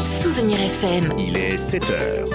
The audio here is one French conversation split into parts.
Souvenir FM. Il est 7h.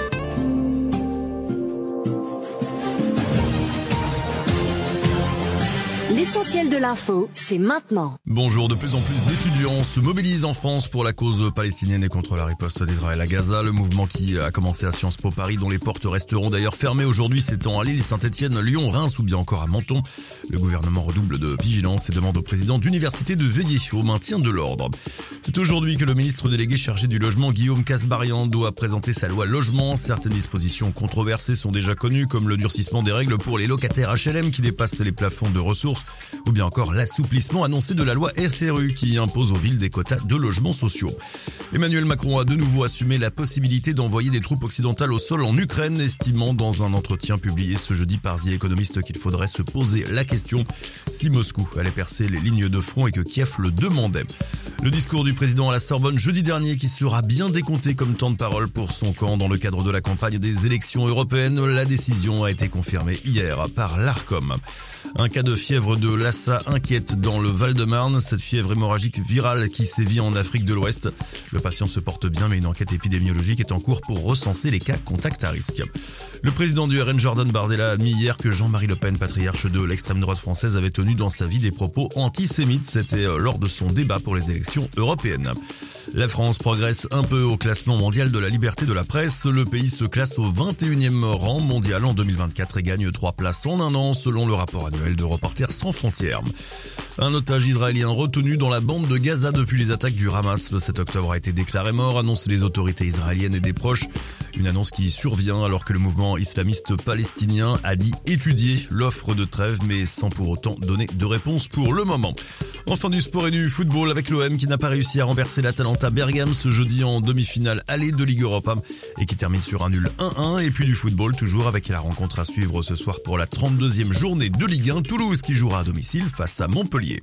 L'essentiel de l'info, c'est maintenant. Bonjour, de plus en plus d'étudiants se mobilisent en France pour la cause palestinienne et contre la riposte d'Israël à Gaza. Le mouvement qui a commencé à Sciences Po Paris, dont les portes resteront d'ailleurs fermées aujourd'hui, s'étend à Lille, Saint-Etienne, Lyon, Reims ou bien encore à Menton. Le gouvernement redouble de vigilance et demande au président d'université de veiller au maintien de l'ordre. C'est aujourd'hui que le ministre délégué chargé du logement, Guillaume Kasbarian, doit présenter sa loi logement. Certaines dispositions controversées sont déjà connues, comme le durcissement des règles pour les locataires HLM qui dépassent les plafonds de ressources, ou bien encore l'assouplissement annoncé de la loi SRU qui impose aux villes des quotas de logements sociaux. Emmanuel Macron a de nouveau assumé la possibilité d'envoyer des troupes occidentales au sol en Ukraine, estimant dans un entretien publié ce jeudi par The Economist qu'il faudrait se poser la question si Moscou allait percer les lignes de front et que Kiev le demandait. Le discours du président à la Sorbonne jeudi dernier qui sera bien décompté comme temps de parole pour son camp dans le cadre de la campagne des élections européennes. La décision a été confirmée hier par l'Arcom. Un cas de fièvre de Lassa inquiète dans le Val-de-Marne. Cette fièvre hémorragique virale qui sévit en Afrique de l'Ouest. Le patient se porte bien, mais une enquête épidémiologique est en cours pour recenser les cas contacts à risque. Le président du RN, Jordan Bardella, a admis hier que Jean-Marie Le Pen, patriarche de l'extrême droite française, avait tenu dans sa vie des propos antisémites. C'était lors de son débat pour les élections européennes. La France progresse un peu au classement mondial de la liberté de la presse. Le pays se classe au 21e rang mondial en 2024 et gagne 3 places en un an selon le rapport annuel de Reporters sans frontières. Un otage israélien retenu dans la bande de Gaza depuis les attaques du Hamas le 7 octobre a été déclaré mort, annoncent les autorités israéliennes et des proches. Une annonce qui survient alors que le mouvement islamiste palestinien a dit étudier l'offre de trêve mais sans pour autant donner de réponse pour le moment. Enfin du sport et du football avec l'OM qui n'a pas réussi à renverser l'Atalanta Bergame ce jeudi en demi-finale aller de Ligue Europa et qui termine sur un nul 1-1. Et puis du football toujours avec la rencontre à suivre ce soir pour la 32e journée de Ligue 1. Toulouse qui jouera à domicile face à Montpellier.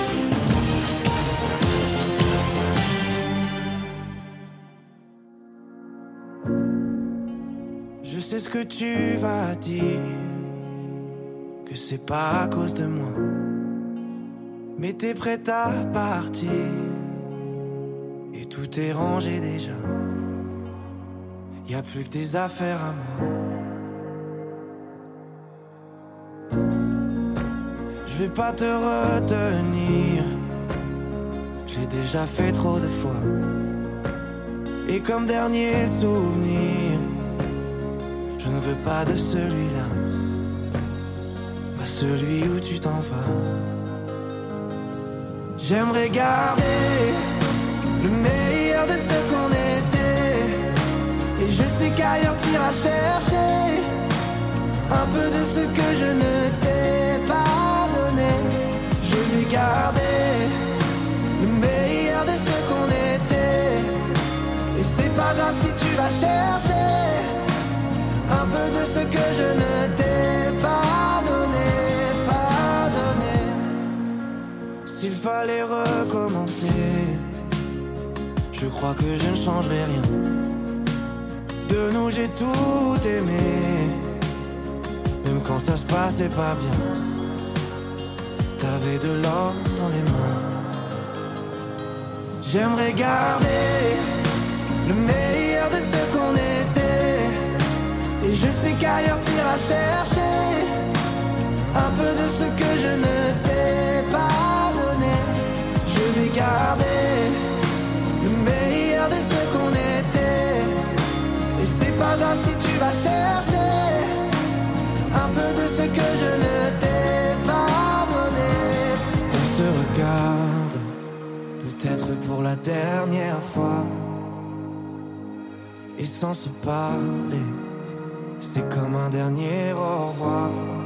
Je sais ce que tu vas dire, que c'est pas à cause de moi, mais t'es prête à partir, et tout est rangé déjà, y a plus que des affaires à moi. Je vais pas te retenir, je l'ai déjà fait trop de fois, et comme dernier souvenir, je ne veux pas de celui-là, pas celui où tu t'en vas. J'aimerais garder le meilleur de ce qu'on était, et je sais qu'ailleurs t'iras chercher un peu de ce que je ne t'ai pas donné. Je vais garder le meilleur de ce qu'on était, et c'est pas grave si tu vas chercher un peu de ce que je ne t'ai pas donné. S'il fallait recommencer, je crois que je ne changerai rien. De nous j'ai tout aimé, même quand ça se passait pas bien. T'avais de l'or dans les mains. J'aimerais garder le meilleur de ce qu'on était, et je sais qu'ailleurs t'iras chercher un peu de ce que je ne t'ai pas donné. Je vais garder le meilleur de ce qu'on était, et c'est pas grave si tu vas chercher un peu de ce que je ne t'ai pas donné. On se regarde, peut-être pour la dernière fois, et sans se parler, c'est comme un dernier au revoir.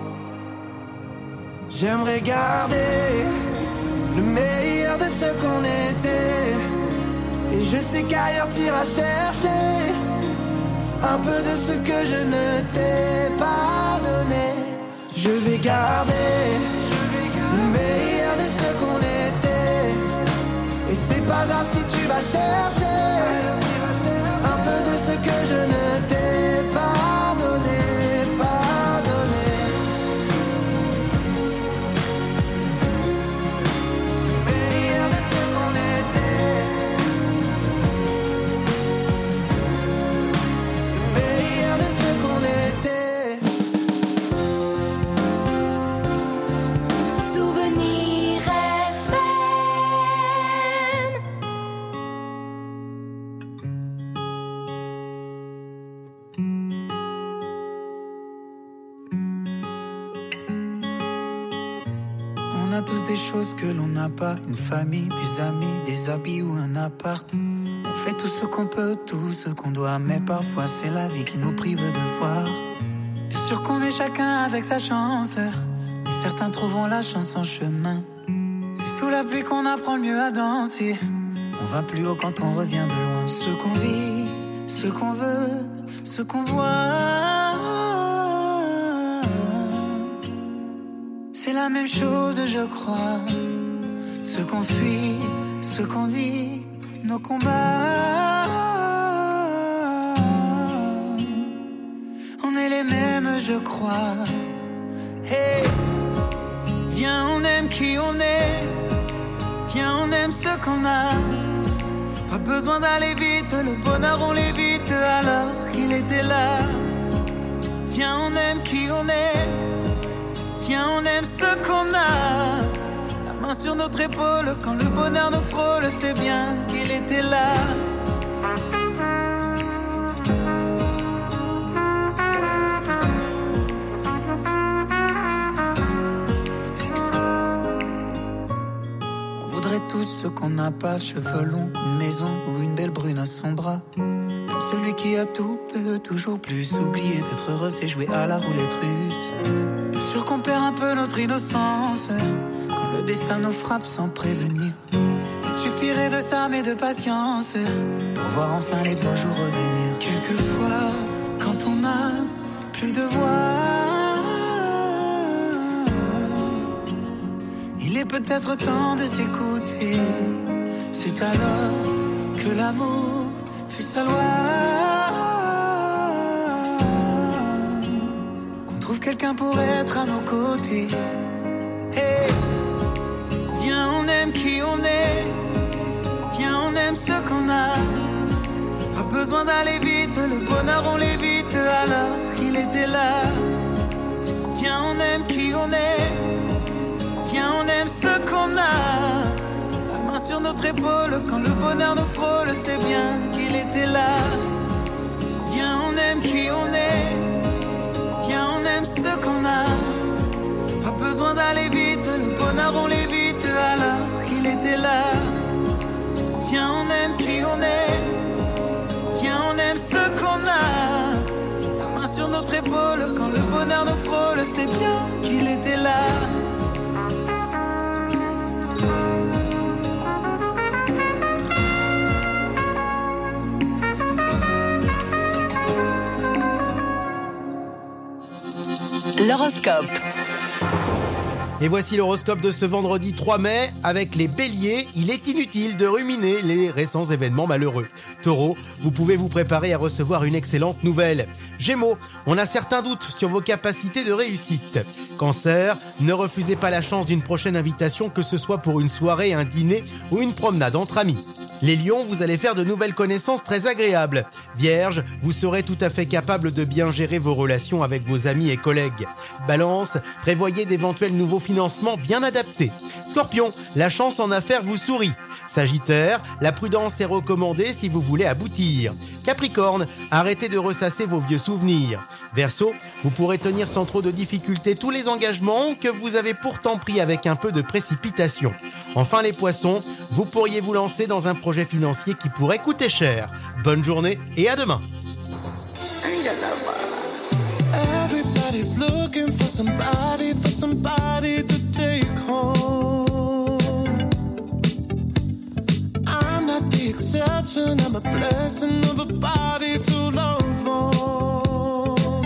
J'aimerais garder le meilleur de ce qu'on était, et je sais qu'ailleurs t'iras chercher un peu de ce que je ne t'ai pas donné. Je vais garder le meilleur de ce qu'on était, et c'est pas grave si tu vas chercher un peu de ce que je ne t'ai pas donné. a tous des choses que l'on n'a pas. Une famille, des amis, des habits ou un appart. On fait tout ce qu'on peut, tout ce qu'on doit. Mais parfois c'est la vie qui nous prive de voir. Bien sûr qu'on est chacun avec sa chance, mais certains trouveront la chance en chemin. C'est sous la pluie qu'on apprend le mieux à danser. On va plus haut quand on revient de loin. Ce qu'on vit, ce qu'on veut, ce qu'on voit, c'est la même chose je crois. Ce qu'on fuit, ce qu'on dit, nos combats, on est les mêmes je crois. Hey, viens on aime qui on est. Viens on aime ce qu'on a. Pas besoin d'aller vite, le bonheur on l'évite alors qu'il était là. Viens on aime qui on est. Viens on aime ce qu'on a. La main sur notre épaule quand le bonheur nous frôle, c'est bien qu'il était là. Tous ce qu'on n'a pas, cheveux longs, une maison ou une belle brune à son bras. Même celui qui a tout peut toujours plus. Oublier d'être heureux, c'est jouer à la roulette russe. Bien sûr qu'on perd un peu notre innocence quand le destin nous frappe sans prévenir. Il suffirait de ça mais de patience pour voir enfin les beaux jours revenir. Quelquefois, quand on n'a plus de voix, il est peut-être temps de s'écouter. C'est alors que l'amour fait sa loi. Qu'on trouve quelqu'un pour être à nos côtés. Hey, viens on aime qui on est. Viens on aime ce qu'on a. Pas besoin d'aller vite, le bonheur on l'évite alors qu'il était là. Viens on aime qui on est. Viens, on aime ce qu'on a. La main sur notre épaule quand le bonheur nous frôle, c'est bien qu'il était là. Viens, on aime qui on est. Viens, on aime ce qu'on a. Pas besoin d'aller vite, le bonheur on l'évite alors qu'il était là. Viens, on aime qui on est. Viens, on aime ce qu'on a. La main sur notre épaule quand le bonheur nous frôle, c'est bien qu'il était là. L'horoscope. Et voici l'horoscope de ce vendredi 3 mai. Avec les béliers, il est inutile de ruminer les récents événements malheureux. Taureau, vous pouvez vous préparer à recevoir une excellente nouvelle. Gémeaux, on a certains doutes sur vos capacités de réussite. Cancer, ne refusez pas la chance d'une prochaine invitation, que ce soit pour une soirée, un dîner ou une promenade entre amis. Les lions, vous allez faire de nouvelles connaissances très agréables. Vierge, vous serez tout à fait capable de bien gérer vos relations avec vos amis et collègues. Balance, prévoyez d'éventuels nouveaux financements bien adaptés. Scorpion, la chance en affaires vous sourit. Sagittaire, la prudence est recommandée si vous voulez aboutir. Capricorne, arrêtez de ressasser vos vieux souvenirs. Verseau, vous pourrez tenir sans trop de difficultés tous les engagements que vous avez pourtant pris avec un peu de précipitation. Enfin les poissons, vous pourriez vous lancer dans un projet financier qui pourrait coûter cher. Bonne journée et à demain. Everybody's looking for somebody to take home. I'm not the exception, I'm a blessing of a body to love on.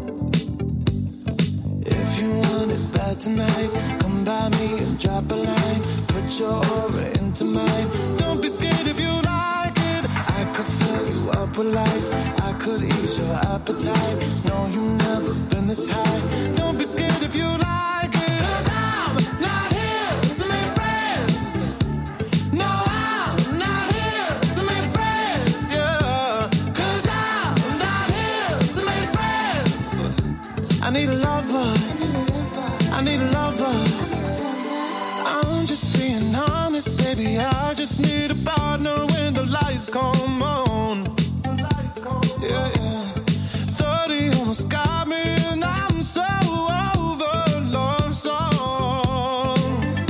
If you want it bad tonight, come by me and drop a line. Put your aura into mine. Don't be scared if you like it. I could fill you up with life. I could ease your appetite. No, you've never been this high. Don't be scared if you like it. 'Cause I'm not here to make friends. No, I'm not here to make friends, yeah. 'Cause I'm not here to make friends. I need a lover. I need a lover. I'm just being honest, baby. I just need a partner when the lights come on. Yeah, yeah. 30 almost got me and I'm so over love songs.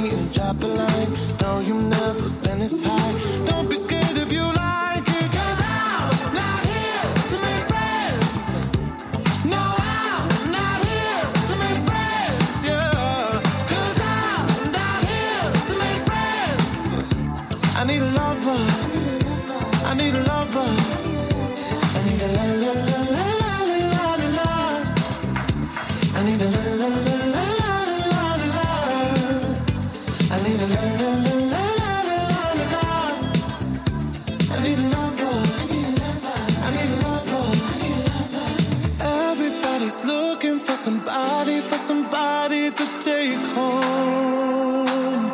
me and drop a line. No, you've never been this high. Don't be scared if you like it, 'cause I'm not here to make friends. No, I'm not here to make friends, yeah. 'Cause I'm not here to make friends. I need a lover. I need a lover. I need a la la la la la la la la. I need a la la la la la la la la. I need a la la la la la la la la. I need a lover. I need a lover. Everybody's looking for somebody to take home.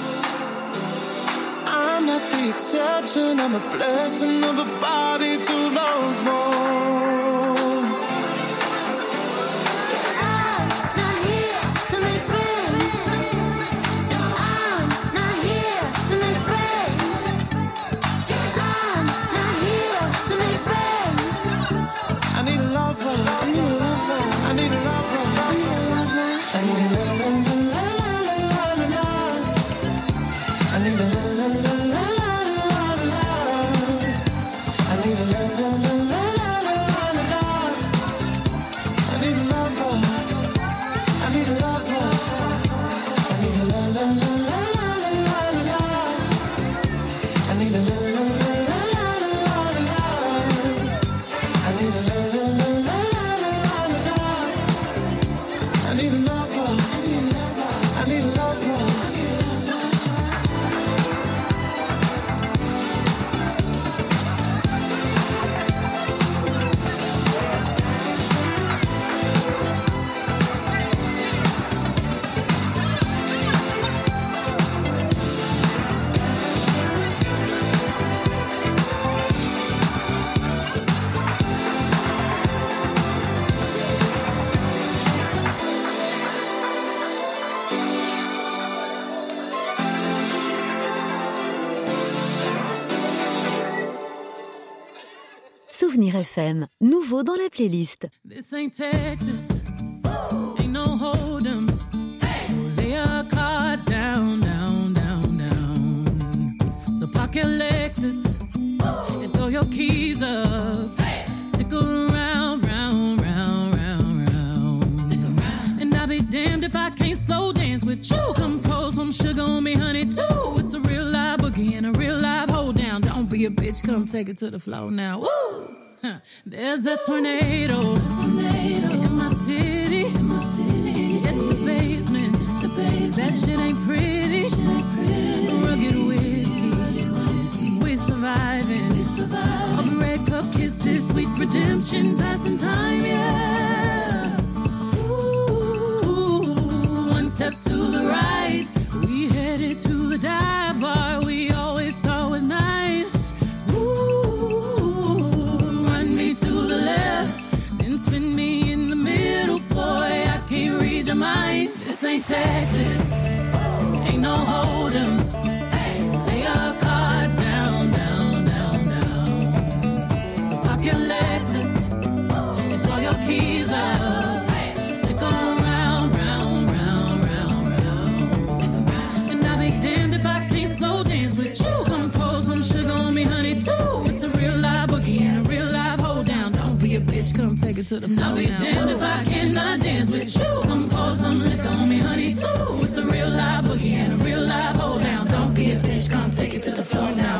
I'm not the exception, I'm a blessing of a body to love on. I'm not here to make friends. I'm not here to make friends. I'm not here to make friends. I need a lover. I need a lover. I need a lover. I need a lover. I need a la la la la la la la. I need a la la la la la la la. I need a la la la la la la la. I need a lover. I need a lover. I need a la la la la la la la. I need a la la la la la la la. I need a la la la la la la la. I need a lover. I need a lover. Souvenir FM, nouveau dans la playlist. This ain't Texas, ain't no hold'em. So lay your cards down, down, down, down. So park your Lexus and throw your keys up. Stick around, round, round, round, round. Stick around. And I'll be damned if I can't slow dance with you. Come pour some sugar on me, honey, too. It's a real live boogie and a real live hold down. Don't be a bitch, come take it to the floor now. Woo! There's a tornado in my city, at the basement. That shit ain't pretty. Rugged whiskey, we're surviving. Of red cup kisses, sweet redemption, passing time, yeah. Ooh, one step to the right, we headed to the dive bar we always thought was nice. To the left, then spin me in the middle, boy, I can't read your mind. This ain't Texas, ain't no hold'em. So lay your cards down, down, down, down. So pop your Lexus and throw your keys up. Stick around, round, round, round, round. And I'll be damned if I can't slow dance with you. Come pour some sugar on me, honey, too. It's a real live boogie and a real live hold down. Don't be a bitch, come take it to the floor. I'll be damned if I cannot dance with you. Come pour some liquor on me, honey, too. It's a real live boogie and a real live hold down. Don't be a bitch, come take it to the floor now.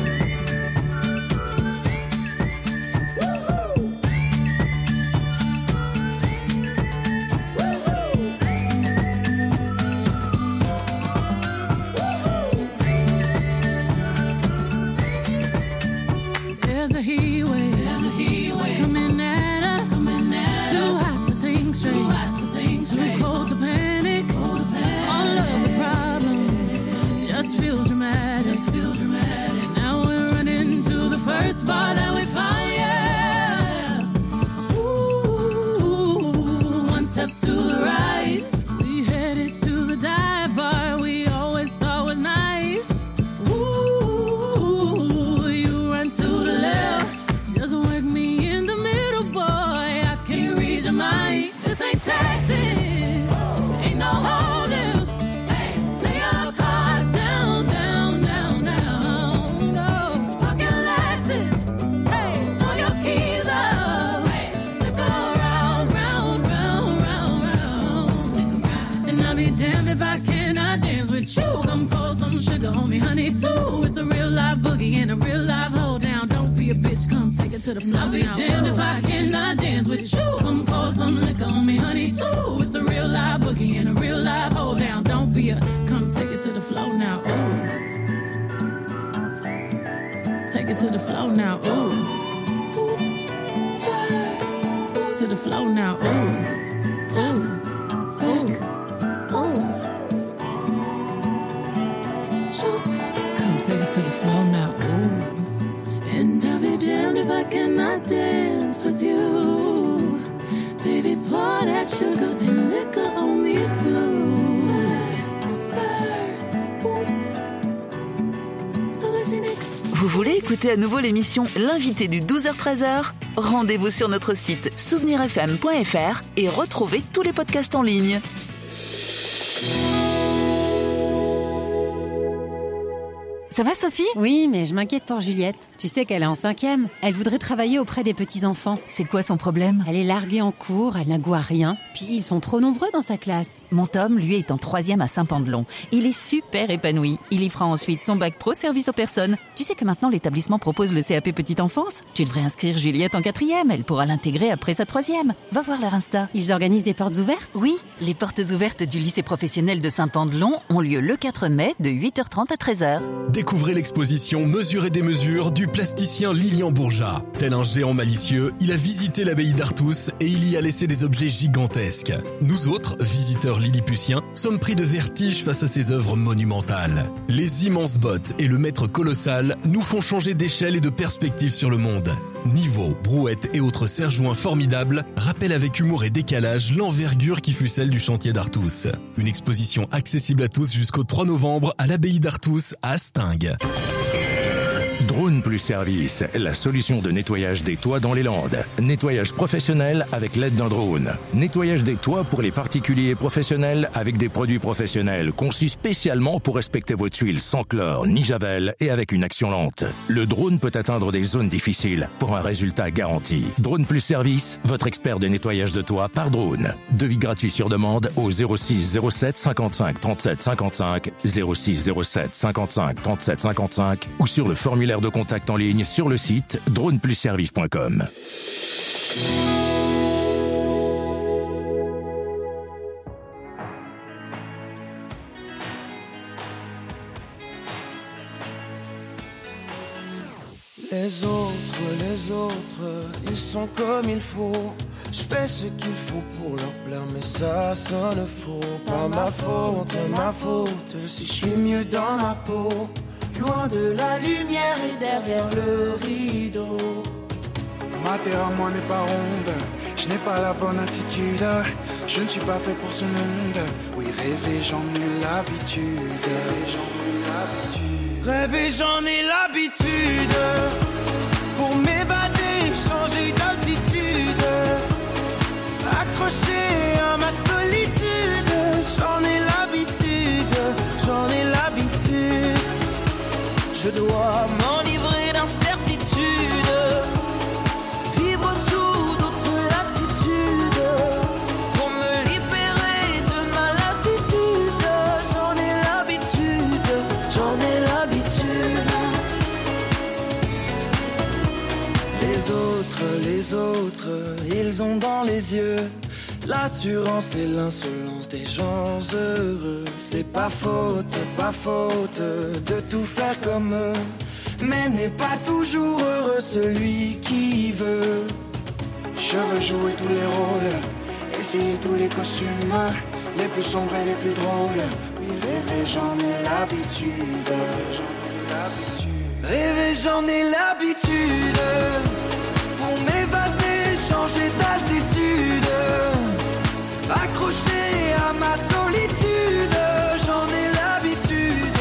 There's a heat wave coming at us. Too hot to think straight, too cold to panic. All of the problems just feel dramatic. Now we're running to the first bar that we find, yeah. Ooh, one step to the right, we headed to the dive bar we always thought was nice. Ooh, you run to the left, just work me in the middle, boy, I can't read your mind. This ain't Texas, ain't no hold'em. Lay your sugar on me, honey, too. It's a real live boogie and a real live hold down. Don't be a bitch, come take it to the floor. I'll be damned if I cannot dance with you. Come pour some liquor on me, honey, too. It's a real live boogie and a real live hold down. Don't be a, come take it to the floor now, ooh. Take it to the floor now, ooh. Hoops, spurs, to the floor now, ooh. Take it to the floor now, ooh. And I'll be damned if I cannot dance with you. Baby, pour that sugar and liquor on me too. Spurs, boots, Solargenic. Vous voulez écouter à nouveau l'émission L'invité du 12h-13h ? Rendez-vous sur notre site souvenirfm.fr et retrouvez tous les podcasts en ligne. Ça va, Sophie ? Oui, mais je m'inquiète pour Juliette. Tu sais qu'elle est en 5e. Elle voudrait travailler auprès des petits-enfants. C'est quoi son problème ? Elle est larguée en cours, elle n'a goût à rien. Puis ils sont trop nombreux dans sa classe. Mon Tom, lui, est en 3e à Saint-Pandelon. Il est super épanoui. Il y fera ensuite son bac pro service aux personnes. Tu sais que maintenant l'établissement propose le CAP petite enfance ? Tu devrais inscrire Juliette en 4e. Elle pourra l'intégrer après sa 3e. Va voir leur Insta. Ils organisent des portes ouvertes ? Oui, les portes ouvertes du lycée professionnel de Saint-Pandelon ont lieu le 4 mai de 8h30 à 13h. Découvrez l'exposition Mesure et démesure du plasticien Lilian Bourgeat. Tel un géant malicieux, il a visité l'abbaye d'Artus et il y a laissé des objets gigantesques. Nous autres, visiteurs lilliputiens, sommes pris de vertige face à ces œuvres monumentales. Les immenses bottes et le maître colossal nous font changer d'échelle et de perspective sur le monde. Niveaux, brouettes et autres serre-joints formidables rappellent avec humour et décalage l'envergure qui fut celle du chantier d'Artus. Une exposition accessible à tous jusqu'au 3 novembre à l'abbaye d'Artus à Hastingues. Drone Plus Service, la solution de nettoyage des toits dans les Landes. Nettoyage professionnel avec l'aide d'un drone. Nettoyage des toits pour les particuliers et professionnels avec des produits professionnels conçus spécialement pour respecter vos tuiles sans chlore ni javel et avec une action lente. Le drone peut atteindre des zones difficiles pour un résultat garanti. Drone Plus Service, votre expert de nettoyage de toits par drone. Devis gratuit sur demande au 06 07 55 37 55, 06 07 55 37 55 ou sur le formulaire de contact en ligne sur le site droneplusservice.com. Les autres, ils sont comme il faut. Je fais ce qu'il faut pour leur plaire, mais ça sonne faux. Pas ma faute, si je suis mieux dans ma peau. Loin de la lumière et derrière le rideau. Ma terre à moi n'est pas ronde, je n'ai pas la bonne attitude. Je ne suis pas fait pour ce monde. Oui, rêver j'en ai l'habitude. Rêver j'en ai l'habitude. Pour m'évader, changer d'altitude. Accroché à ma solitude. J'en ai l'habitude. Je dois m'enivrer d'incertitude. Vivre sous d'autres latitudes. Pour me libérer de ma lassitude. J'en ai l'habitude. Les autres, ils ont dans les yeux l'assurance et l'insolence des gens heureux. C'est pas faute de tout faire comme eux. Mais n'est pas toujours heureux celui qui veut. Je veux jouer tous les rôles, essayer tous les costumes, les plus sombres et les plus drôles. Oui, rêver j'en ai l'habitude. Rêver j'en ai l'habitude. Pour m'évader, changer d'altitude. Accroché à ma solitude. J'en ai l'habitude.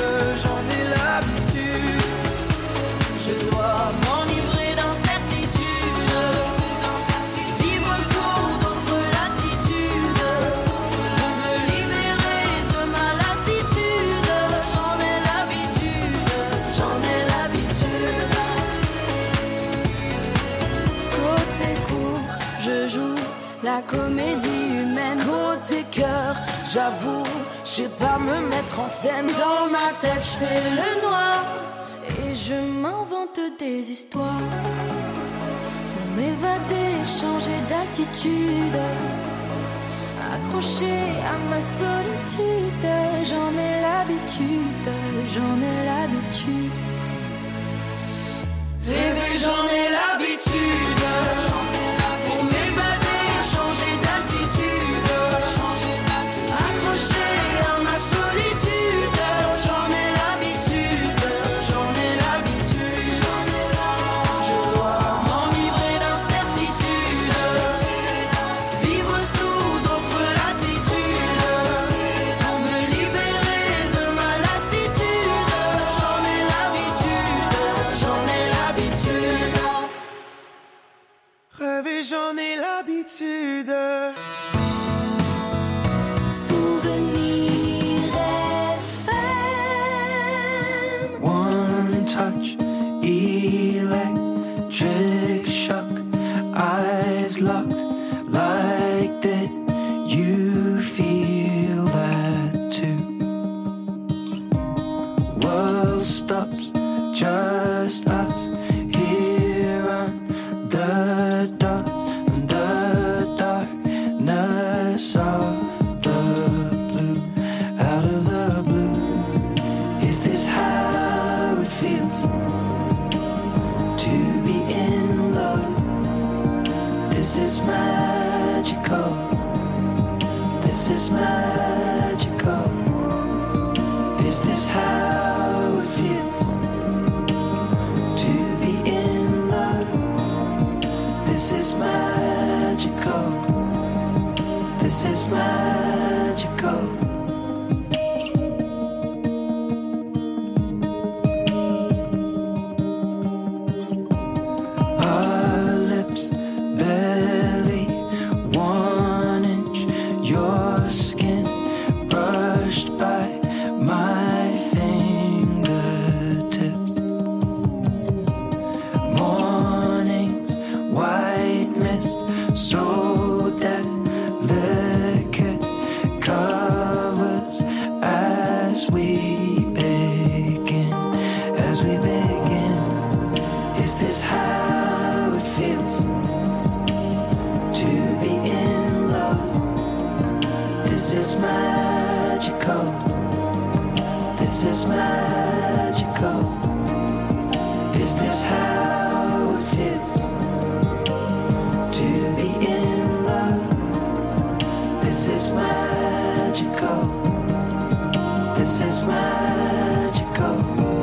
Je dois m'enivrer d'incertitude. Vivre sous d'autres latitudes. Pour me libérer de ma lassitude. J'en ai l'habitude. Côté court, je joue la comédie humaine. Côté cœur, j'avoue, Je vais pas me mettre en scène. Dans ma tête, je fais le noir. Et je m'invente des histoires pour m'évader, changer d'altitude. Accroché à ma solitude, j'en ai l'habitude, j'en ai l'habitude. Rêver, j'en ai l'habitude. Pour m'évader, changer d'attitude. Accroché à ma solitude, j'en ai l'habitude, j'en ai l'habitude. Je dois m'enivrer d'incertitude, vivre sous d'autres latitudes, pour me libérer de ma lassitude. J'en ai l'habitude, j'en ai l'habitude. Rêver, j'en ai l'habitude. Souvenir FM. One touch, electric shock, eyes locked like that. You feel that too. World stops, just us here under the darkness of the blue, out of the blue. Is this how it feels to be in love? This is magical. This is magical. Is this how it feels to be in love? This is magical. This is magical. Our lips barely 1 inch, your skin brushed by my fingertips. Mornings, white mist, so delicate, covers as we begin, as we begin. Is this how it feels to be in love? This is magical. This is magical. Is this how it feels to be in love? This is magical. This is magical.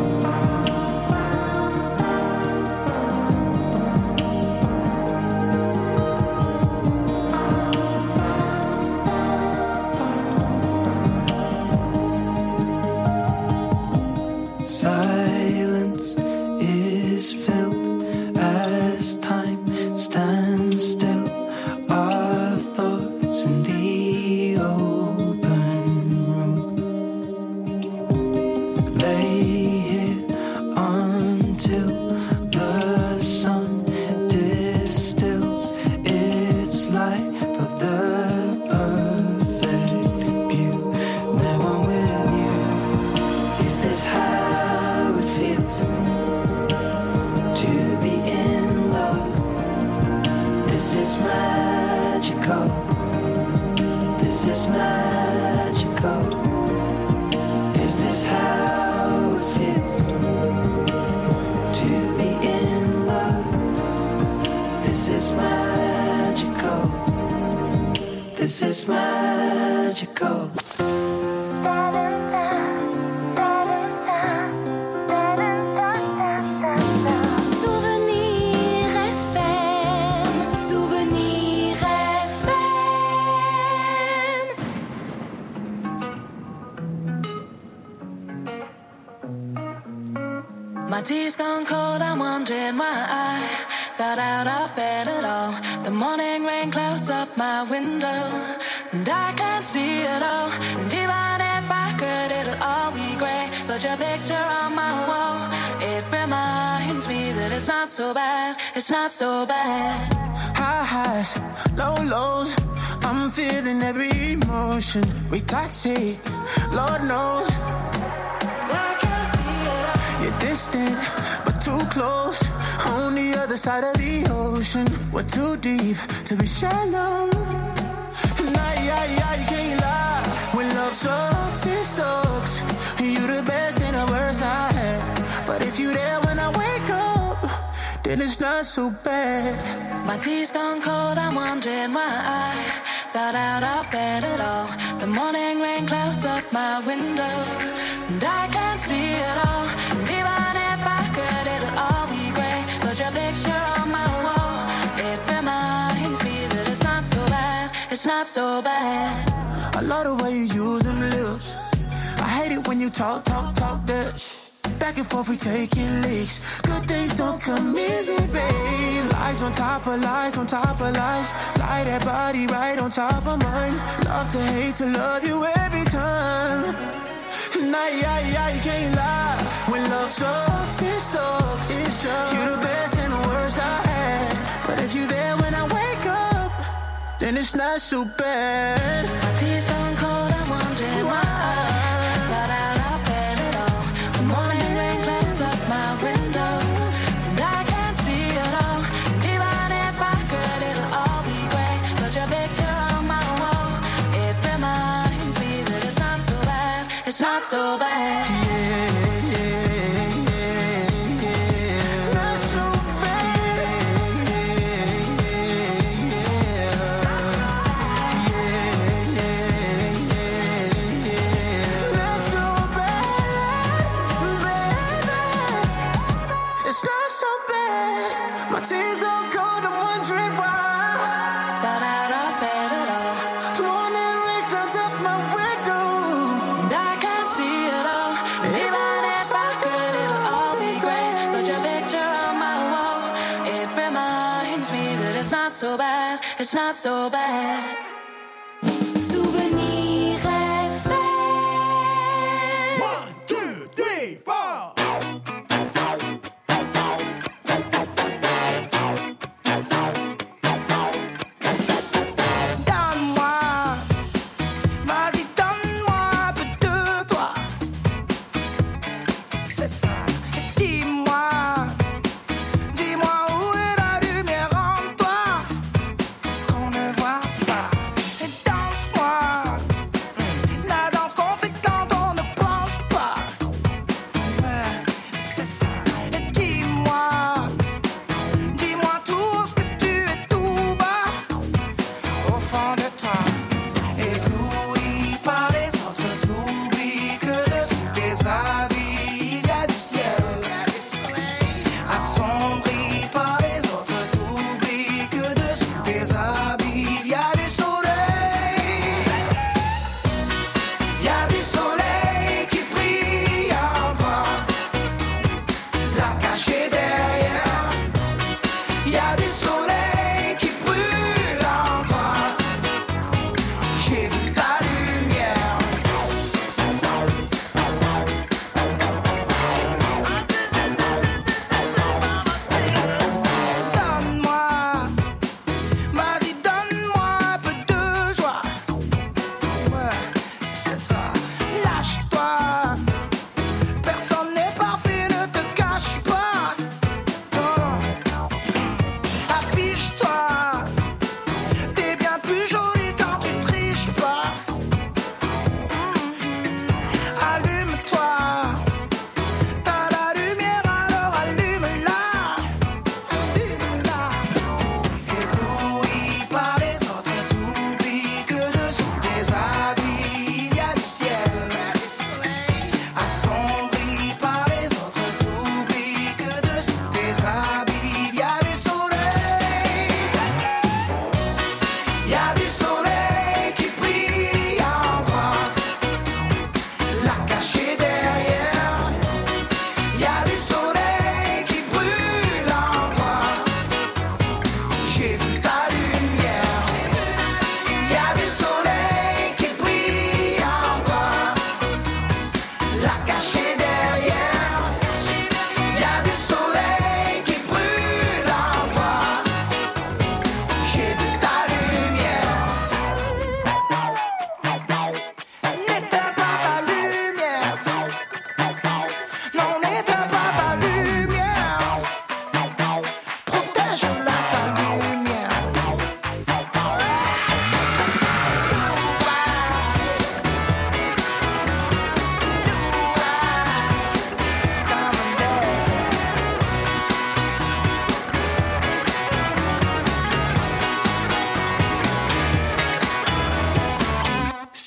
Silence is filled as time stands still. Our thoughts in the open room. Lay here until the sun distills its light for the perfect view. Never with you. Is this how it feels to be in love? This is magical. This is magical. Is this how it feels to be in love? This is magical. This is magical. Souvenir FM, Souvenir FM. My tea's gone cold, I'm wondering why I got out of bed at all. The morning rain clouds up my window, and I can't see it all. And even if I could, it'll all be grey. But your picture on my wall, it reminds me that it's not so bad, it's not so bad. High highs, low lows, I'm feeling every emotion. We toxic, Lord knows. You're distant, but too close. On the other side of the ocean. We're too deep to be shallow. You can't lie. When love sucks, it sucks. You the best and the worst I had. But if you there when I wake up, then it's not so bad. My tea's gone cold, I'm wondering why I got out of bed at all. The morning rain clouds up my window, and I can't see it all. And even if I could, it'll all be grey. Put your picture on my wall. It reminds me that it's not so bad. It's not so bad. I love the way you use them lips. I hate it when you talk that shit. Back and forth we taking leaks. Good days don't come easy, babe. Lies on top of lies on top of lies. Lie that body right on top of mine. Love to hate to love you every time. You can't lie. When love sucks, it sucks. You the best and the worst I had. But if you there when I wake up, then it's not so bad. My tea's gone cold, I'm wondering why I got out of bed at all. The morning rain clouds up my window, and I can't see it all. And even if I could, it'll all be grey. Put your picture on my wall. It reminds me that it's not so bad. It's not so bad. My tears don't cold, I'm wondering why. Got out of bed at all. Morning rain clouds up my window, and I can't see it all. And even if I could, it'll all be grey. Put your picture on my wall. It reminds me that it's not so bad. It's not so bad. Souvenir FM. 1, 2, 3, 4. Dis-moi où est la lumière en toi qu'on ne voit pas.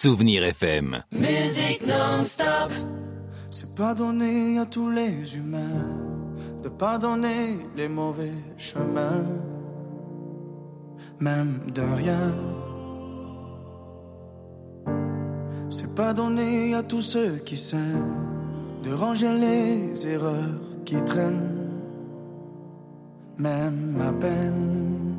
Souvenir FM. Musique non-stop. C'est pas donné à tous les humains de pardonner les mauvais chemins, même de rien. C'est pas donné à tous ceux qui s'aiment de ranger les erreurs qui traînent, même à peine.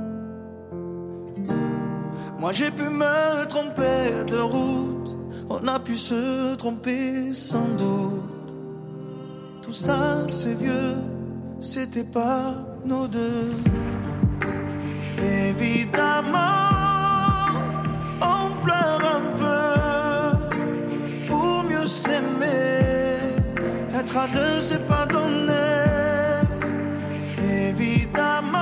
Moi j'ai pu me tromper de route, on a pu se tromper sans doute. Tout ça c'est vieux, c'était pas nos deux. Évidemment, on pleure un peu pour mieux s'aimer. Être à deux c'est pas donné. Évidemment,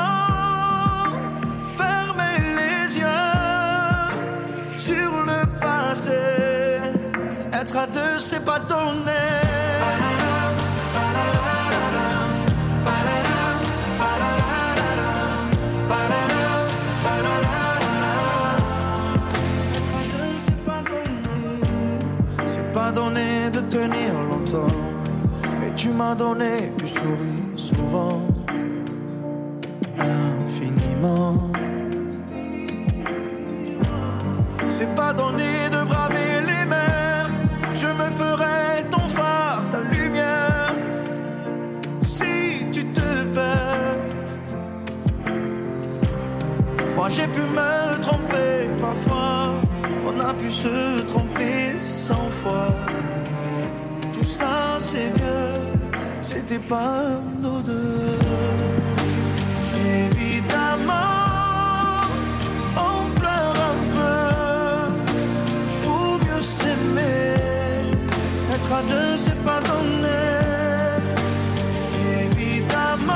fermer les yeux sur le passé. Être à deux c'est pas donné. C'est pas donné de tenir longtemps, mais tu m'as donné du sourire souvent, infiniment. C'est pas donné de braver les mers, je me ferai ton phare, ta lumière, si tu te perds. Moi j'ai pu me tromper parfois, on a pu se tromper 100 fois. Tout ça c'est vieux, c'était pas nos deux. Évidemment, on pleure un peu pour mieux s'aimer. Être à deux c'est pas donné. Évidemment,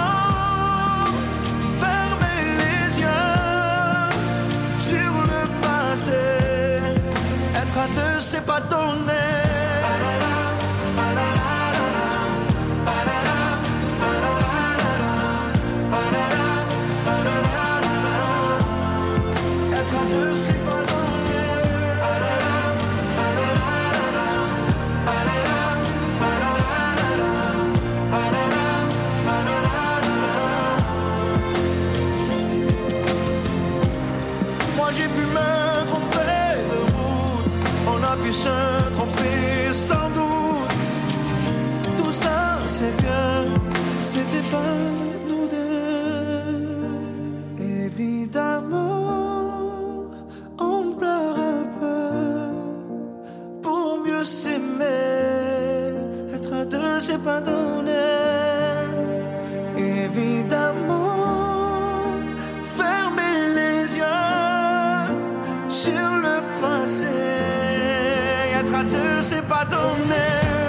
fermer les yeux sur le passé. Être à deux c'est pas donné. Moi j'ai pu me tromper de route, on a pu se tromper sans doute. Tout ça c'est vieux, c'était pas nous deux. Évidemment, on pleure un peu pour mieux s'aimer. Être à deux c'est pas donné. Évidemment, fermer les yeux sur le passé. Être à deux c'est pas donné.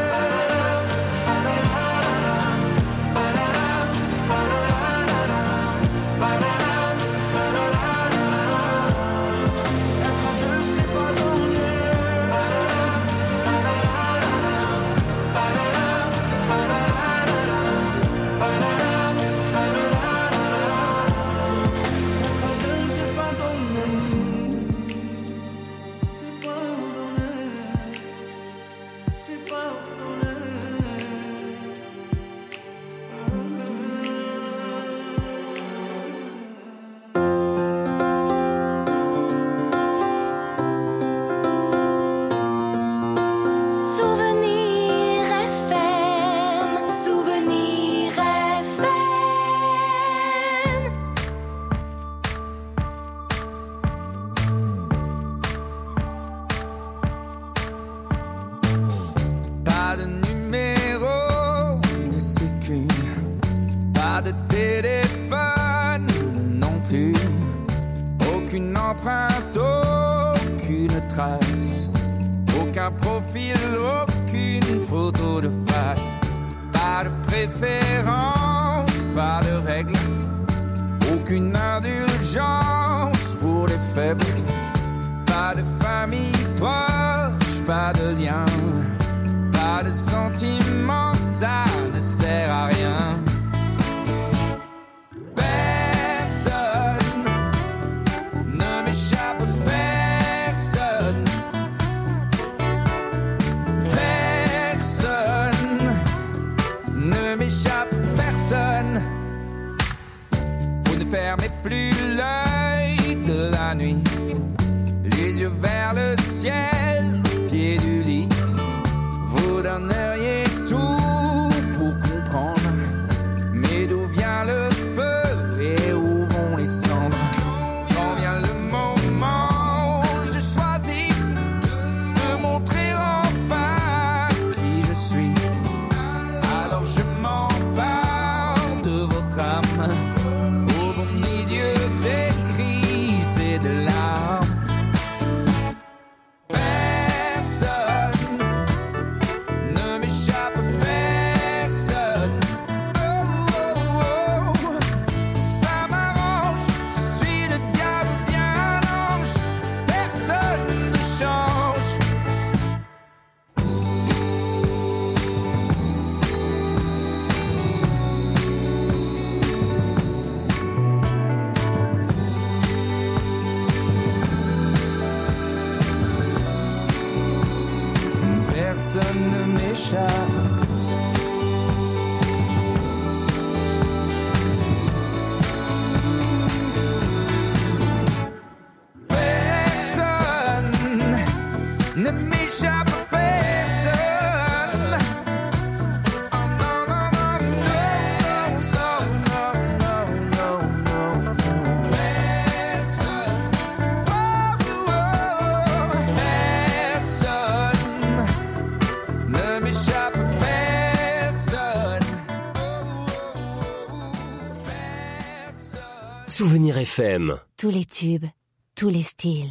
empreinte, aucune trace, aucun profil, aucune photo de face, pas de préférence, pas de règle, aucune indulgence pour les faibles, pas de famille proche, pas de lien, pas de sentiments, ça ne sert à rien. Personne ne m'échappe, personne fermez plus l'œil de la nuit, les yeux vers le ciel, au pied du lit. Vous donneriez tout pour comprendre, mais d'où vient le feu et où vont les cendres? Quand vient le moment, je choisis de montrer enfin qui je suis. Alors je m'empare de votre âme, au beau milieu des cris et de larmes. Personne ne m'échappe. Personne ne m'échappe. Personne. Oh non, non, non, non, non, non, non, non. Personne. Oh, oh, oh. Personne ne m'échappe, personne. Souvenir FM. Tous les tubes, tous les styles.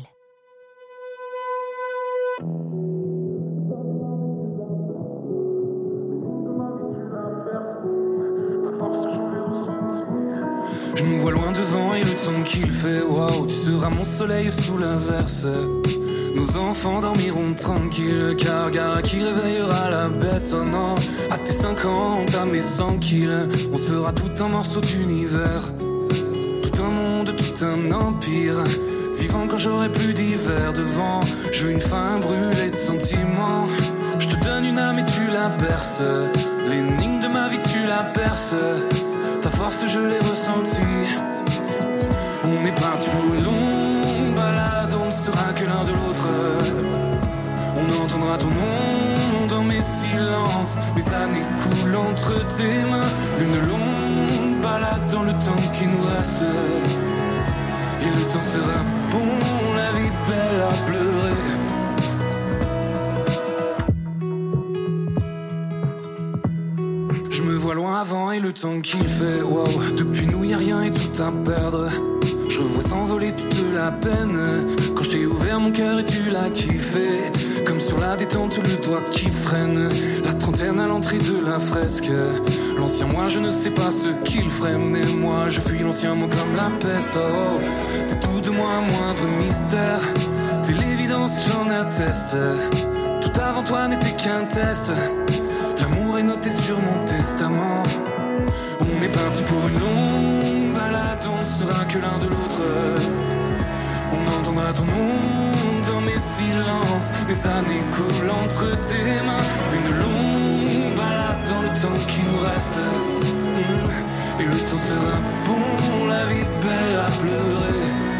Je me vois loin devant et le temps qu'il fait, waouh, tu seras mon soleil sous l'inverse. Nos enfants dormiront tranquilles, car gare qui réveillera la bête, oh non. À tes 50, à mes 100 kills, on se fera tout un morceau d'univers. Tout un monde, tout un empire, vivant quand j'aurai plus d'hiver devant. Je veux une fin brûlée de sentiments. Je te donne une âme et tu la berces. L'énigme de ma vie tu la perces. Ta force je l'ai ressentie. On est parti pour une longue balade, on ne sera que l'un de l'autre. On entendra ton nom dans mes silences. Les années coulent entre tes mains. Une longue balade dans le temps qui nous reste. Et le temps sera bon, la vie belle à pleurer. Je me vois loin avant et le temps qu'il fait, wow. Depuis nous y'a rien et tout à perdre. Je revois s'envoler toute la peine. Quand je t'ai ouvert mon cœur et tu l'as kiffé. Comme sur la détente le doigt qui freine. La trentaine à l'entrée de la fresque. L'ancien moi je ne sais pas ce qu'il ferait. Mais moi je fuis l'ancien mot comme la peste. Oh, t'es tout de moi moindre mystère. T'es l'évidence j'en atteste. Tout avant toi n'était qu'un test. L'amour est noté sur mon testament. On est parti pour une longue balade, on ne sera que l'un de l'autre. On entendra ton nom dans mes silences. Les années coulent entre tes mains. Une longue balade dans le temps qui nous reste. Et le temps sera bon, la vie belle à pleurer.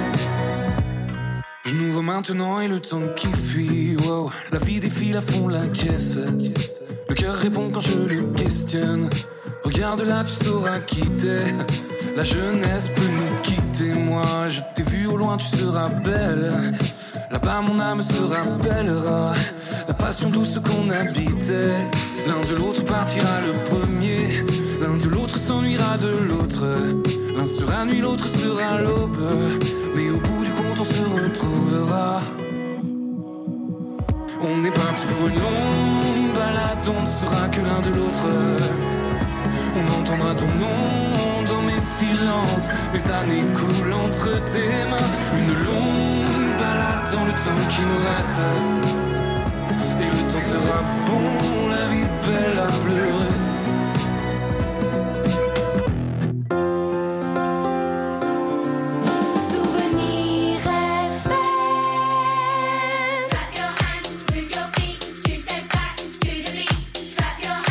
Je nous vois maintenant et le temps qui fuit, wow. La vie défile à fond la caisse. Le cœur répond quand je le questionne. Regarde là, tu sauras quitter. La jeunesse peut nous quitter. Moi, je t'ai vu au loin, tu seras belle. Là-bas, mon âme se rappellera la passion douce qu'on habitait. L'un de l'autre partira le premier. L'un de l'autre s'ennuiera de l'autre. L'un sera nuit, l'autre sera l'aube. Mais au bout du compte, on se retrouvera. On est parti pour une longue balade, on ne sera que l'un de l'autre. On entendra ton nom dans mes silences. Les années coulent entre tes mains. Une longue balade dans le temps qui nous reste. Et le temps sera bon, la vie belle à pleurer.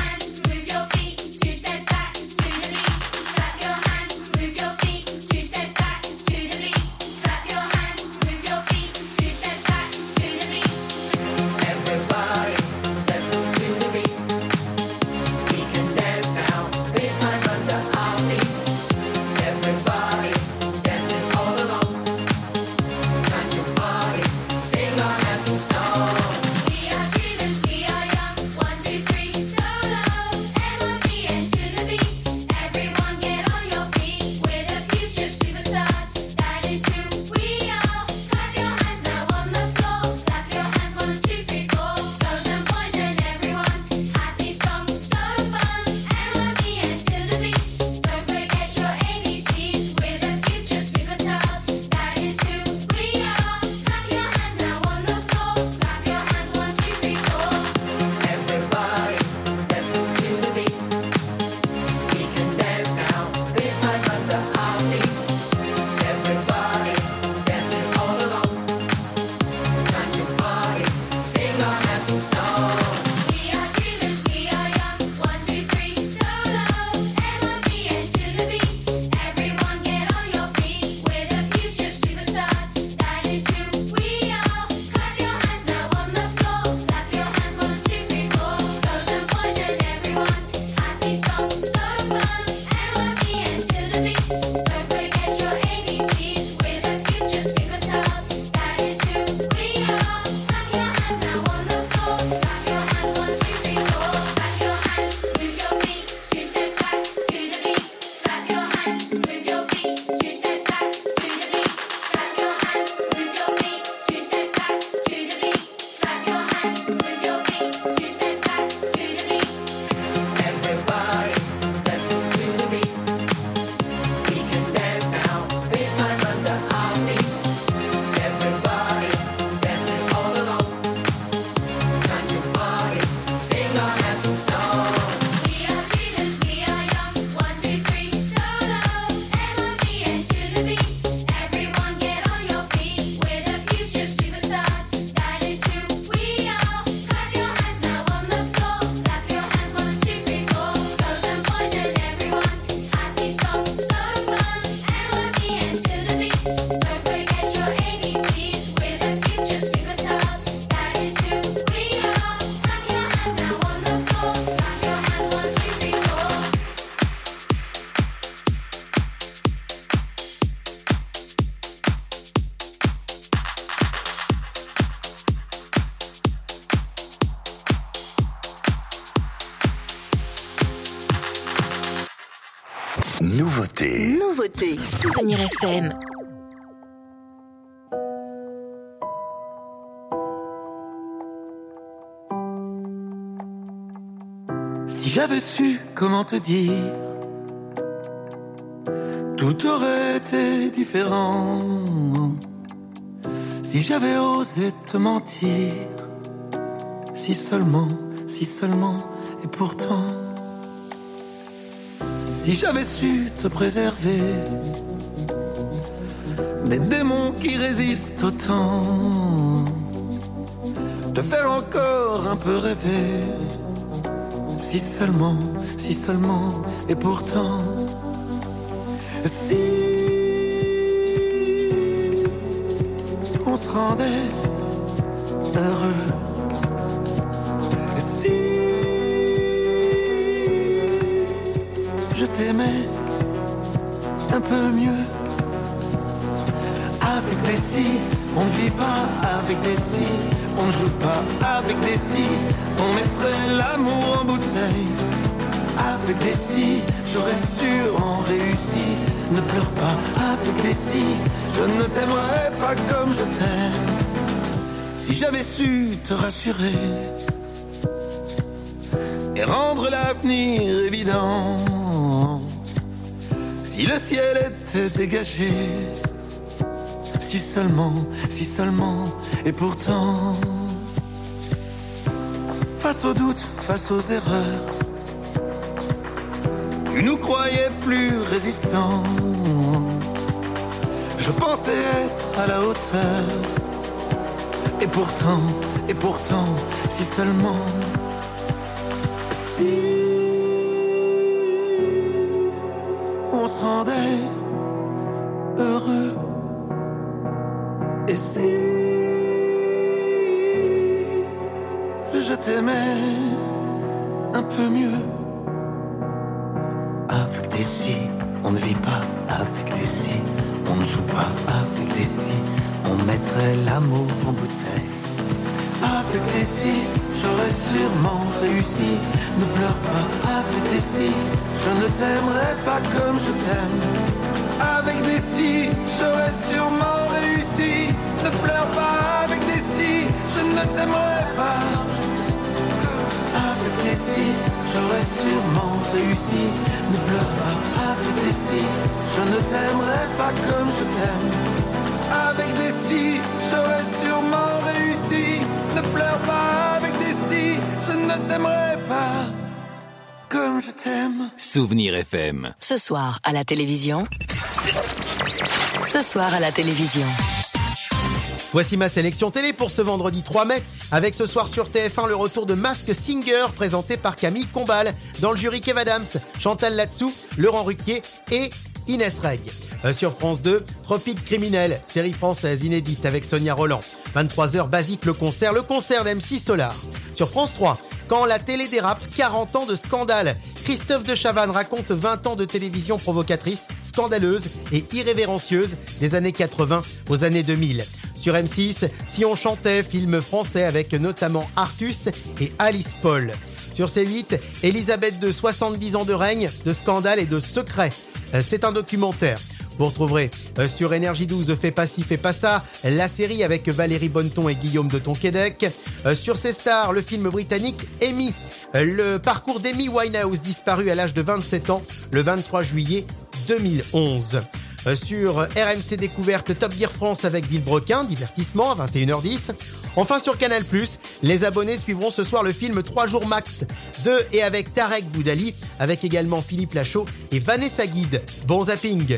Two steps Nouveauté. Nouveauté. Souvenir FM. Si j'avais su comment te dire, tout aurait été différent. Si j'avais osé te mentir, si seulement, et pourtant. Si j'avais su te préserver des démons qui résistent au temps, te faire encore un peu rêver. Si seulement, et pourtant. Si on se rendait heureux. Si je t'aimais un peu mieux. Avec des si, on ne vit pas. Avec des si, on ne joue pas. Avec des si, on mettrait l'amour en bouteille. Avec des si, j'aurais sûrement réussi. Ne pleure pas. Avec des si, je ne t'aimerais pas comme je t'aime. Si j'avais su te rassurer et rendre l'avenir évident. Si le ciel était dégagé. Si seulement, et pourtant. Face aux doutes, face aux erreurs, tu nous croyais plus résistants. Je pensais être à la hauteur. Et pourtant, si seulement. Si on se rendait heureux. Et si je t'aimais un peu mieux. Avec des si, on ne vit pas. Avec des si, on ne joue pas. Avec des si, on mettrait l'amour en bouteille. Avec des si, j'aurais sûrement réussi. Ne pleure pas. Avec des si, je ne t'aimerais pas comme je t'aime. Avec des si, j'aurais sûrement réussi. Ne pleure pas. Avec des si, je ne t'aimerais pas comme je t'aime. Avec des si, j'aurais sûrement réussi. Ne pleure pas. Avec des si, je ne t'aimerais pas comme je t'aime. Avec des si, j'aurais sûrement réussi. Ne pleure pas. Avec des si, je ne t'aimerais pas comme je t'aime. Souvenir FM. Ce soir à la télévision. Voici ma sélection télé pour ce vendredi 3 mai, avec ce soir sur TF1 le retour de Mask Singer, présenté par Camille Combal. Dans le jury, Kev Adams, Chantal Latsou, Laurent Ruquier et Inès Reg. Sur France 2, Tropique criminel, série française inédite avec Sonia Rolland. 23h, Basique le concert d'M6 Solar. Sur France 3, Quand la télé dérape, 40 ans de scandale. Christophe de Chavannes raconte 20 ans de télévision provocatrice, scandaleuse et irrévérencieuse des années 80 aux années 2000. Sur M6, Si on chantait, film français avec notamment Artus et Alice Paul. Sur C8, Elisabeth II, 70 ans de règne, de scandale et de secret. C'est un documentaire. Vous retrouverez sur Énergie 12 Fais pas ci, fais pas ça, la série avec Valérie Bonneton et Guillaume de Tonquédec. Sur C-Star, le film britannique Amy, le parcours d'Amy Winehouse, disparue à l'âge de 27 ans le 23 juillet 2011. Sur RMC Découverte, Top Gear France avec Villebrequin, divertissement à 21h10. Enfin sur Canal+, les abonnés suivront ce soir le film 3 jours max de et avec Tarek Boudali, avec également Philippe Lachaud et Vanessa Guide. Bon zapping.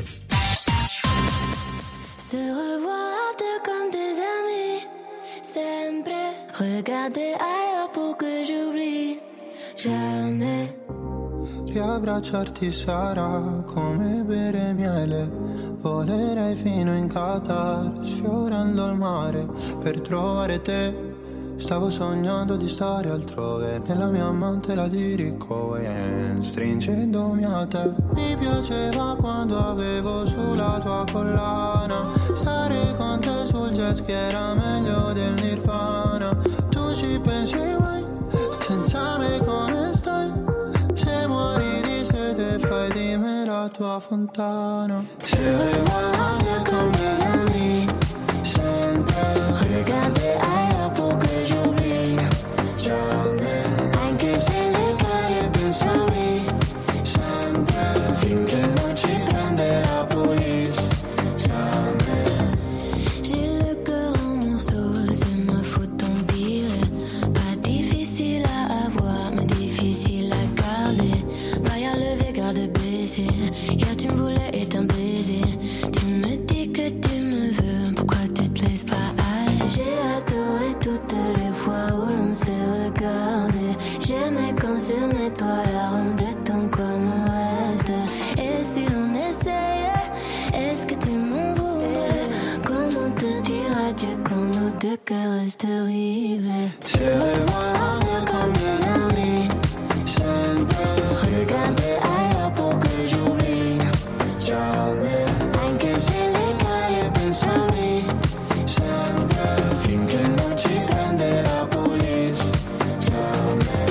Se revoir deux comme des amis, sempre. Regarder ailleurs pour que j'oublie jamais. Riabbracciarti sarà come bere miele. Volerei fino in Qatar, sfiorando il mare per trovare te. Stavo sognando di stare altrove, nella mia mantela di Ricohen, stringendomi a te. Mi piaceva quando avevo sulla tua collana, stare con te sul jet ski era meglio del Nirvana. Tu ci pensi mai, senza me come stai? Se muori di sete fai di me la la tua fontana. Se revoir comme des amis, sempre regarder ailleurs pour que j'oublie. Jamais, anche se le caie pensami, sempre finché non ci prende la police. Jamais. J'ai le cœur en morceaux, c'est ma faute en dire. Pas difficile à avoir, mais difficile à garder. Pas à lever, garde baisser. Hier tu me voulais et un baiser. Tu me dis que tu me veux, pourquoi tu te laisses pas aller? J'ai adoré toutes les fois où l'on s'est regardé. J'aimais quand sur mes toits la ronde de ton corps me reste. Et si l'on essayait, est-ce que tu m'en voudrais? Comment te dire adieu quand nos deux cœurs restent rivés? Se revoir comme des amis, sempre regarder ailleurs pour que j'oublie. Jamais, anche se le caie pensami, sempre finché non ci prende la police. Jamais,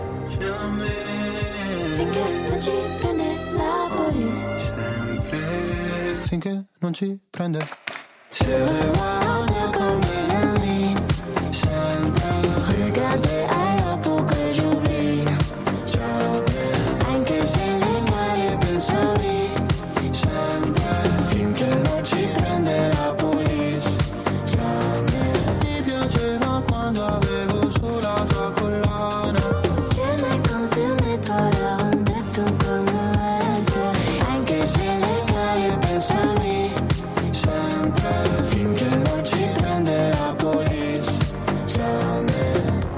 finché non ci prende la police. Finché non ci prende. Se revoir comme des amis, sempre regarder ailleurs pour que j'oublie. Jamais, anche se le caie pensami, sempre finché non ci prende la police. Jamais. Ti piaceva quando avevo sulla tua collana. J'aimais quand sur mes toits la ronde de ton corps me reste. Anche se le caie pensami, sempre finché non ci prende la police. Jamais.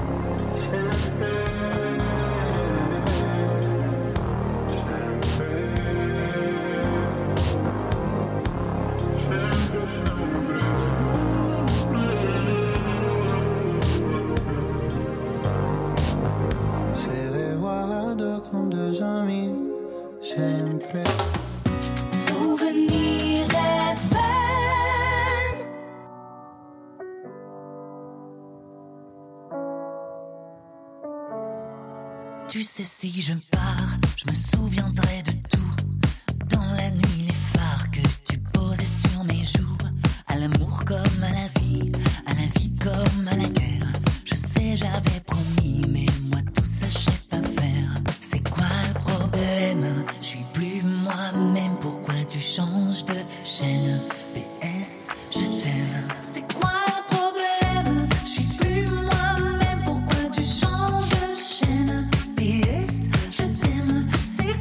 Se revoir comme deux amis, sempre. Souvenir FM. Tu sais, si je pars, je me souviendrai de tout. Dans la nuit, les phares que tu posais sur mes joues. À l'amour comme à la vie comme à la guerre. Je sais, j'avais promis, mais moi tout ça, je sais pas faire. C'est quoi le problème? Je suis plus moi-même, pourquoi tu changes de chaîne? PS, je t'aime. C'est quoi le problème? Je suis plus moi-même, pourquoi tu changes de chaîne? PS, je t'aime. C'est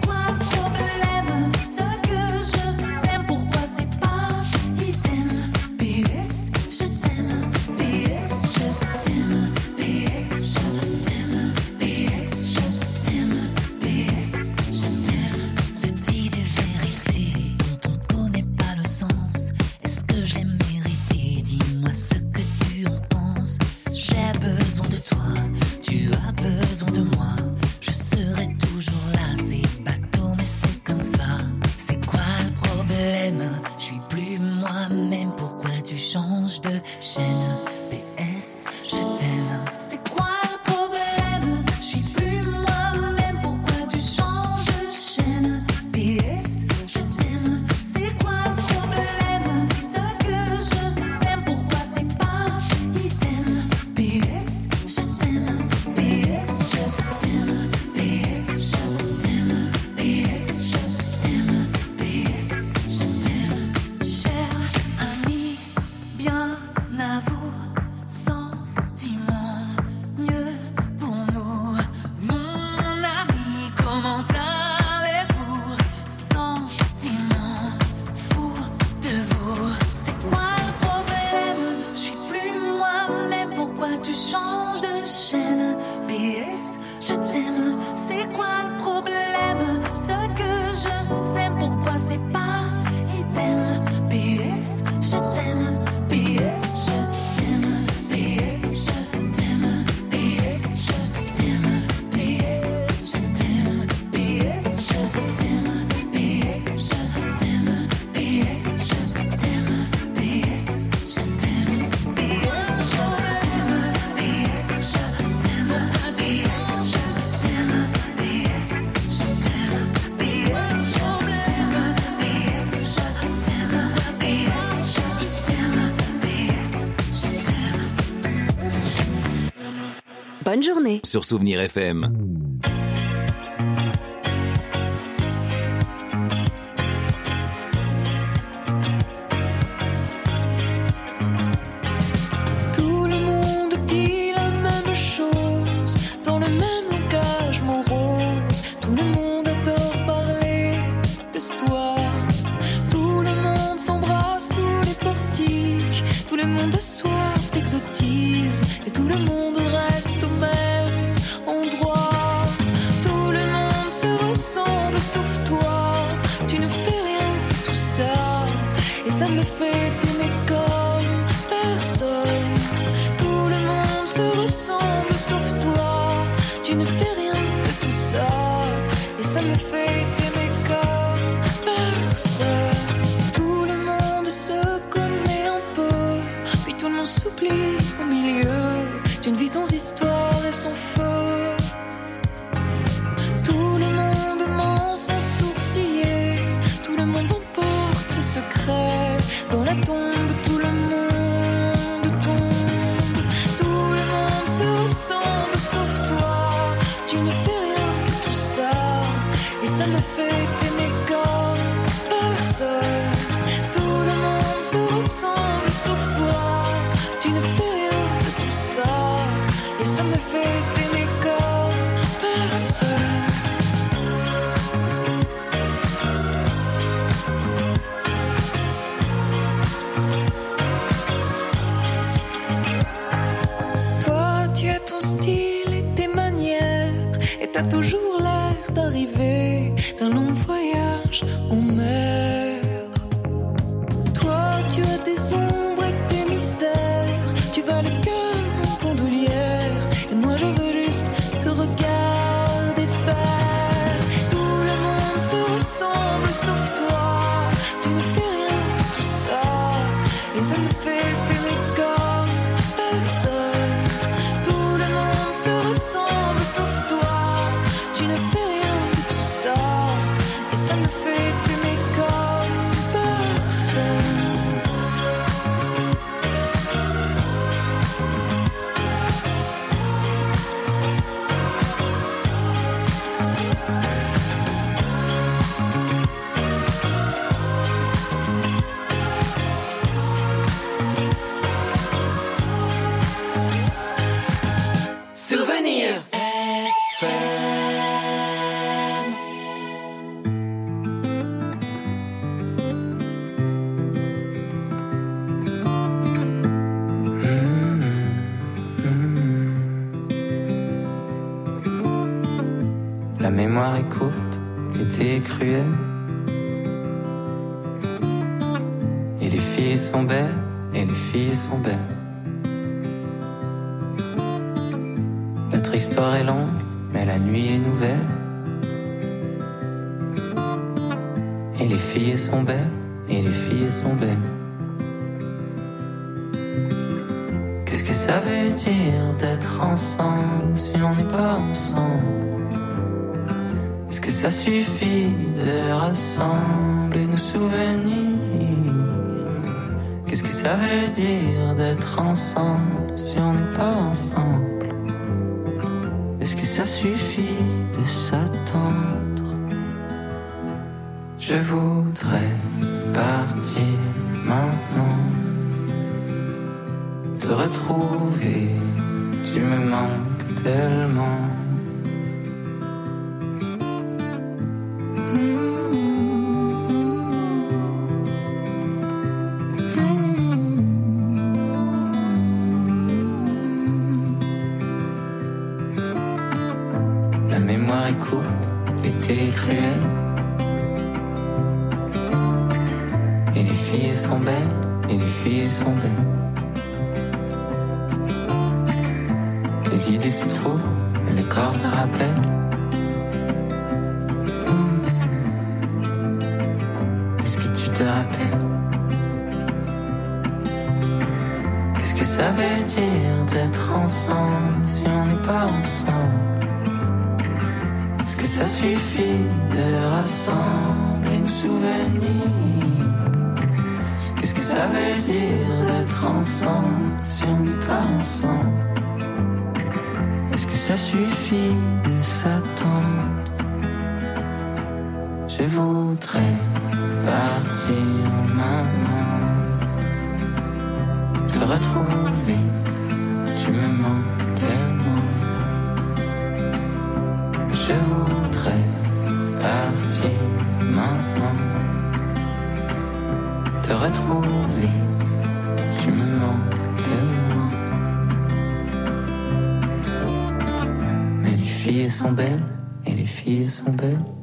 Bonne journée sur Souvenir FM. Tout le monde dit la même chose, dans le même langage morose. Tout le monde adore parler de soi. Tout le monde s'embrasse sous les portiques. Tout le monde a soif d'exotisme. Et tout le monde reste au même endroit. Tout le monde se ressemble sauf toi. Tu ne fais rien de tout ça. Et ça me fait t'aimer comme personne. Tout le monde se ressemble sauf toi. Tu ne fais rien de tout ça. Et ça me fait t'aimer comme personne. Tout le monde se connaît un peu. Puis tout le monde s'oublie au milieu d'une vie sans histoire et sans feu. Tout le monde ment sans sourciller. Tout le monde emporte ses secrets. Dans la tombe, tout le monde tombe. Tout le monde se ressemble sauf toi. Tu ne fais rien de tout ça. Et ça me fait t'aimer comme personne. Tout le monde se ressemble sauf toi. Tu ne fais rien de tout ça. Et ça me fait t'aimer comme personne. Toi, tu as ton style et tes manières. Et t'as toujours l'air d'arriver d'un long voyage en mer. Toi, tu as tes ombres et tes mystères. Tu vas le cœur en bandoulière. Et moi, je veux juste te regarder faire. Tout le monde se ressemble sauf toi. Tu ne fais rien de tout ça. Et ça me fait t'aimer comme personne. Tout le monde se ressemble sauf toi. Tu ne fais rien de tout ça. Et ça me fait t'aimer comme personne. Souvenir La mémoire est courte, l'été est cruel. Et les filles sont belles, et les filles sont belles. Notre histoire est longue, mais la nuit est nouvelle. Et les filles sont belles, et les filles sont belles. Qu'est-ce que ça veut dire d'être ensemble si on n'est pas ensemble? Est-ce que ça suffit de rassembler nos souvenirs? Qu'est-ce que ça veut dire d'être ensemble si on n'est pas ensemble? Est-ce que ça suffit de s'attendre? Je voudrais partir maintenant, te retrouver, tu me manques tellement. La mémoire est courte, l'été est cruel. Et les filles sont belles, et les filles sont belles. Les idées se trouvent, et le corps se rappelle. Est-ce que tu te rappelles? Qu'est-ce que ça veut dire d'être ensemble si on n'est pas ensemble? Est-ce que ça suffit de rassembler nos souvenirs? Qu'est-ce que ça veut dire d'être ensemble si on n'est pas ensemble? Est-ce que ça suffit de s'attendre. Je voudrais partir maintenant, te retrouver, tu me manques tellement. Je voudrais partir maintenant, te retrouver, tu me manques tellement. Mais les filles sont belles, et les filles sont belles.